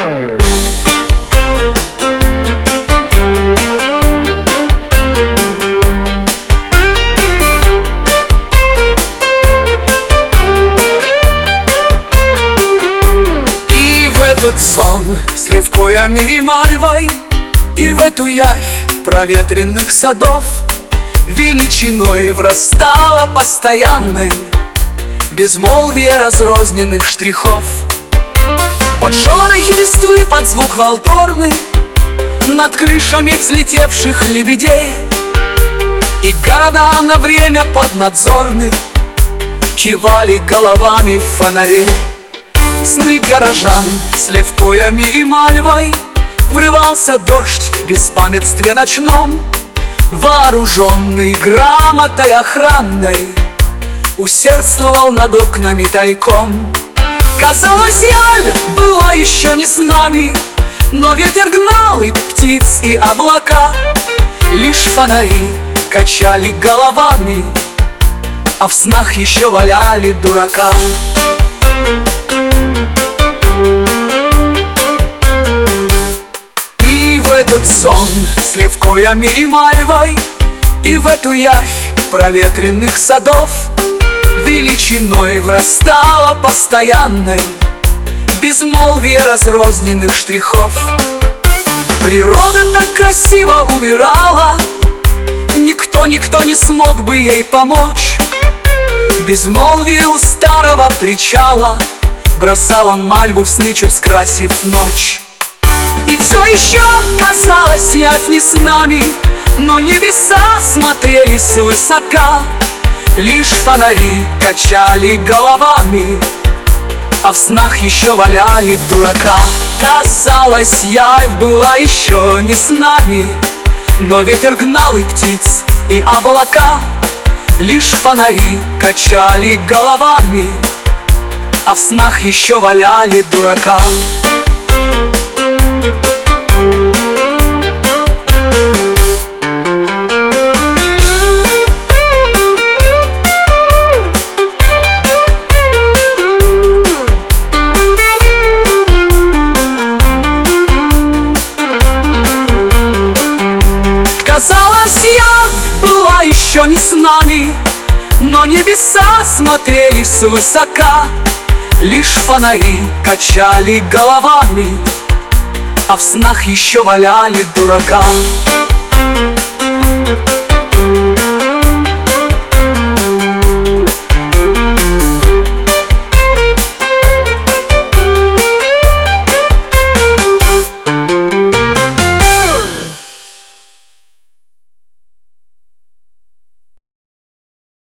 Этот сон с левкоями и мальвой, и в эту явь проветренных садов величиной врастала постоянной безмолвие разрозненных штрихов. Под шорохи листвы, под звук волторны, над крышами взлетевших лебедей, и города на время поднадзорны кивали головами фонарей. Сны горожан с левкоями и мальвой врывался дождь в беспамятстве ночном, вооруженный грамотой охранной усердствовал над окнами тайком. Казалось, явь была еще не с нами, но ветер гнал и птиц, и облака. Лишь фонари качали головами, а в снах еще валяли дурака. И в этот сон с левкоями и мальвой, и в эту явь проветренных садов величиной врастала постоянной безмолвие разрозненных штрихов. Природа так красиво умирала, никто не смог бы ей помочь. Безмолвие у старого причала бросала мальву в сны, чуть скрасив ночь. И все еще казалось, явь не с нами, но небеса смотрели свысока. Лишь фонари качали головами, а в снах еще валяли дурака. Казалось, явь была еще не с нами, но ветер гнал и птиц, и облака. Лишь фонари качали головами, а в снах еще валяли дурака. Казалось, явь была еще не с нами, но небеса смотрели свысока. Лишь фонари качали головами, а в снах еще валяли дурака.